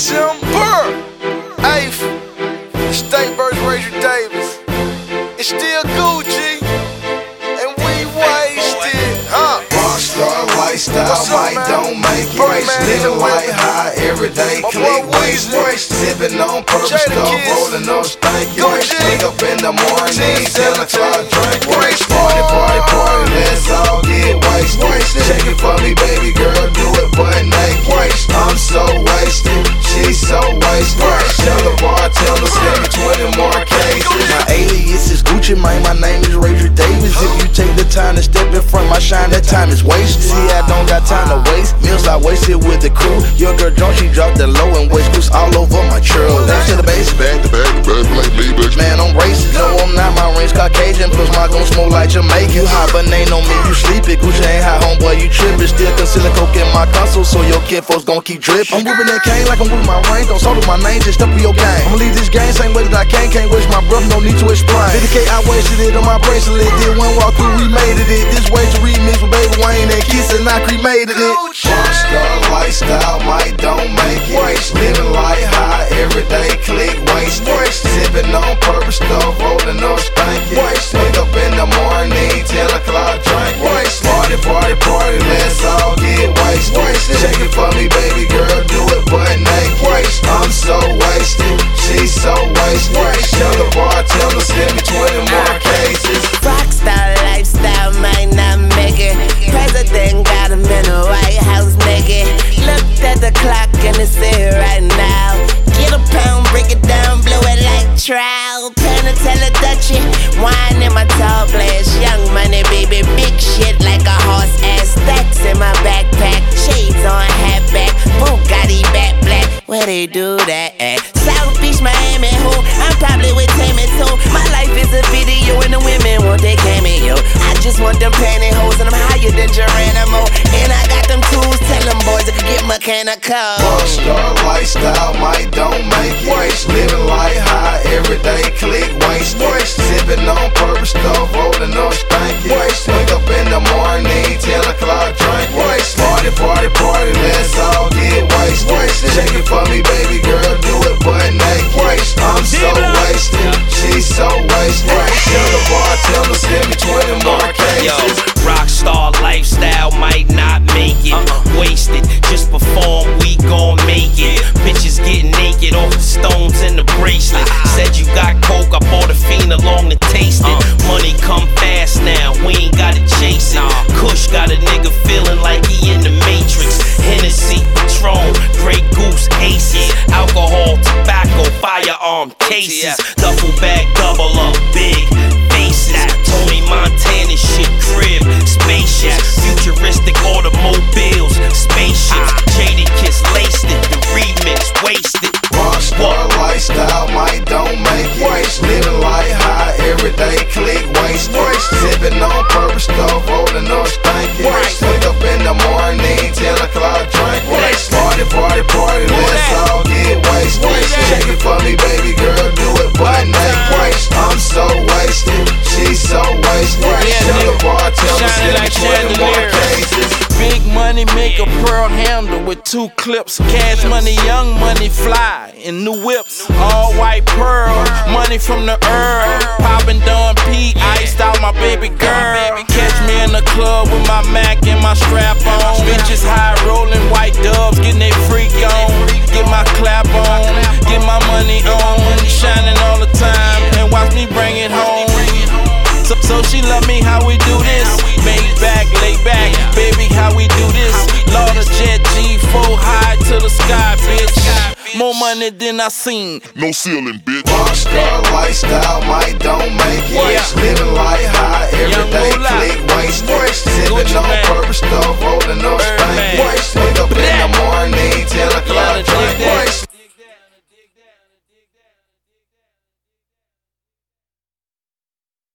December 8th, State vs. Rachel Davis. It's still Gucci, and we wasted, huh? Rockstar lifestyle, might don't make it. Living life high every day, click waste. Sipping on purple stuff, rolling up stanky. Wake up in the morning, 10 o'clock, drink waste. Party, party, party, let's all get wasted. Check it for me, baby girl, do it butt naked. I'm so wasted, she's so wasted. Tell the bartender, send me 20 more cases. My alias is Gucci, man, my name is Rachel Davis. If you take the time to step in front, my shine, that time is wasted. See, I don't got time to waste, meals I wasted with the crew. Your girl Joan, she dropped the low and waist goose all over my churl. Next to the base, back to back, like me, bitch. Man, I'm racist, no, I'm not, my range Caucasian. Plus my gon' smoke like Jamaican. You hibernate on me, you sleepin'. Gucci ain't hot, homeboy, you trippin'. Still concealing coke in my console, so your kinfolks gon' keep drippin'. I'm whippin' that cane like I'm whippin' my range. Don't sold my name, just up in your game. I'ma leave this game same way that I can't waste my breath, no need to explain. 50K, I wasted it on my bracelet. Did one walk through, we made it. This way to remix with Baby Wayne and Kiss, and I cremated it. Rockstar lifestyle, might don't make it. Living life high every day, click waste. Sipping on purple stuff, rolling up stanky. Wake up in the morning, 10 o'clock, drink waste. Party, party, party, let's all get wasted. Check it for me, baby girl, do it butt naked. I'm so wasted, she's so wasted. Tell the bartender, send me 20 more cases. Rockstar lifestyle might not make it. President got him in the White House naked. Looked at the clock and it's here right now. Get a pound, break it down, blow it like trout. Panatella Dutchie, wine in my tall glass. Young money, baby, big shit like a horse ass. Stacks in my backpack, shades on, hat back. Bugatti back black, where they do that at? South Beach, Miami, who? I'm probably with Tammy too. My life is a video and the women want their cameo. I just want them pantyhose and I'm higher than Geronimo. And I got them tools, tell them boys that can get mechanical. Rockstar lifestyle, might don't make it. Living life high every day, click waste. Sipping on purple stuff, rolling up stanky. Wake up in the morning, 10 o'clock, drink waste. Party, party, party, let's all get wasted. Check it for me, baby girl, do it butt naked. I'm so wasted, she's so wasted. Tell the bartender, send me 20 more cases. Yo, rockstar lifestyle might not make it. Wasted, just perform, we gon' make it. Bitches getting naked off the stones and the bracelet. Said you got coke, I bought a fiend along to taste it. Money come fast now, we ain't gotta chase it. Kush got a nigga feeling like he in the Matrix. Hennessy, Patron, Grey Goose, Aces. Alcohol, tobacco, firearm cases. Duffel bag, double up, big faces. Tony Montana shit, crib, spaceships. Futuristic automobiles, spaceships. Jaded Kiss laced it, the remix wasted. Rockstar lifestyle, might don't make it. Living life high every day, click waste. Sipping on purple stuff, rolling up stanky. Wake up in the morning, 10 o'clock, drink waste. Party, party, party, let's all get wasted. Check it for me, baby girl, do it butt naked. I'm so wasted, she's so wasted. Tell the bartender, send me 20 more cases. Big money make a pearl handle with 2 clips. Cash money, young money, fly in new whips. All white pearl, money from the Earl. Poppin' Don P, iced out my baby girl. Catch me in the club with my Mac and my strap on. Bitches high rolling white dubs, getting they freak on. Get my clap on, get my money on. Shining all the time and watch me bring it home. So she love me how we do this. Made back, lay back, baby, how we do this. Lord of Jet G4 high to the sky, bitch. More money than I seen. No ceiling, bitch. Rockstar lifestyle, might don't make it. Living life high every day, click waste. Sipping on purple stuff, rolling up stanky. Wake up in the morning.